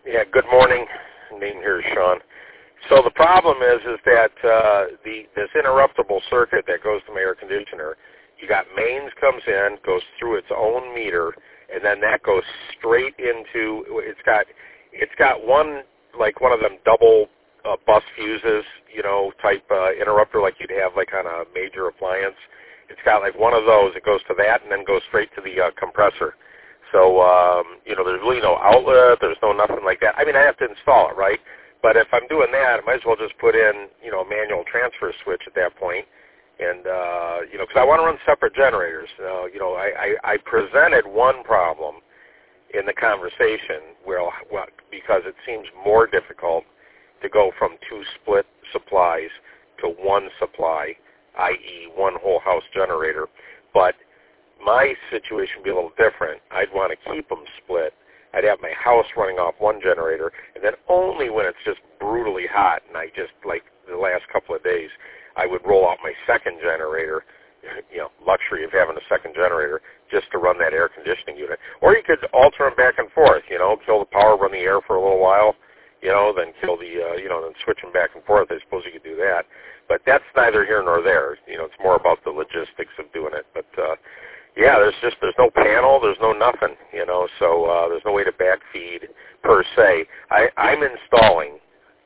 Yeah, good morning. Name here is Sean. So the problem is that this interruptible circuit that goes to my air conditioner, you got mains comes in, goes through its own meter, and then that goes straight into it's got one of them double bus fuses, type interrupter like you'd have like on a major appliance. It's got like one of those. It goes to that and then goes straight to the compressor. So, there's really no outlet. There's no nothing like that. I mean, I have to install it, right? But if I'm doing that, I might as well just put in, a manual transfer switch at that point. And, because I want to run separate generators. I presented one problem in the conversation because it seems more difficult to go from two split supplies to one supply, i.e. one whole house generator. But my situation would be a little different. I'd want to keep them split. I'd have my house running off one generator, and then only when it's just brutally hot, and I just, like the last couple of days, I would roll out my second generator, luxury of having a second generator, just to run that air conditioning unit. Or you could alter them back and forth, kill the power, run the air for a little while, then kill the, then switch them back and forth. I suppose you could do that. But that's neither here nor there. It's more about the logistics of doing it. But, yeah, there's no panel, there's no nothing, so there's no way to backfeed per se. I'm installing,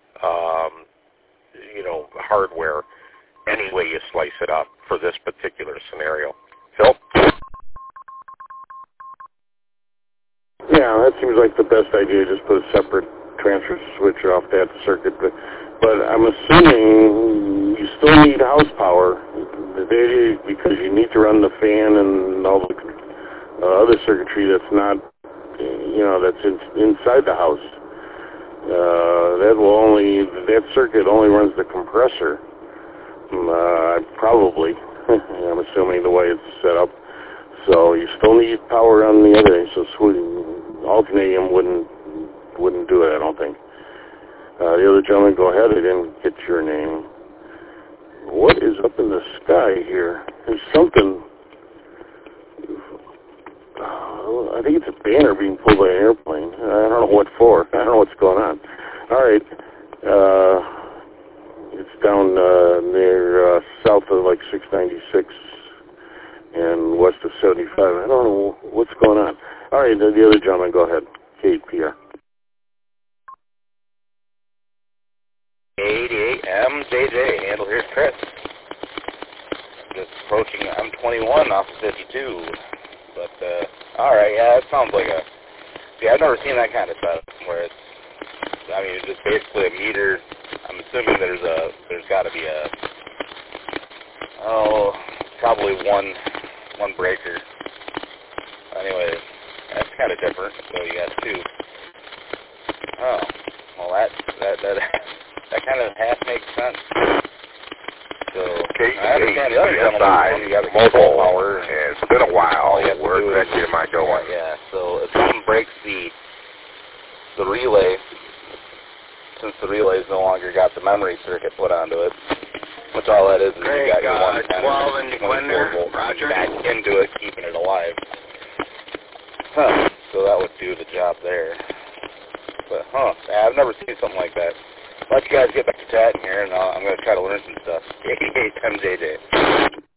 hardware any way you slice it up for this particular scenario. Phil? Yeah, that seems like the best idea, just put a separate transfer switch off that circuit. But I'm assuming you still need house power because you need to run the fan and all the other circuitry that's not, that's inside the house. That circuit only runs the compressor. Probably, I'm assuming the way it's set up. So you still need power on the other end. So alternating wouldn't do it, I don't think. The other gentleman, go ahead. I didn't get your name. What is up in the sky here? There's something. I think it's a banner being pulled by an airplane. I don't know what for. I don't know what's going on. All right. It's down near south of like 696 and west of 75. I don't know what's going on. All right. The other gentleman, go ahead. KPR. 88 MJJ, handle here's Chris. Just approaching, I'm 21 off of 52. But, alright, yeah, it sounds like I've never seen that kind of stuff where it's just basically a meter. I'm assuming there's got to be probably one breaker. Anyway, that's kind of different. So you got two. Oh, well, that kind of half makes sense. So, I understand the other gentleman, you got the mobile power. Yeah, it's been a while. Where exactly am I going? Yeah, so if something breaks the relay, since the relay's no longer got the memory circuit put onto it, which all that is you got your 110 24 volt back into it, keeping it alive. So that would do the job there. But, I've never seen something like that. Let you guys get back to chatting here, and I'm going to try to learn some stuff. 88 MJJ.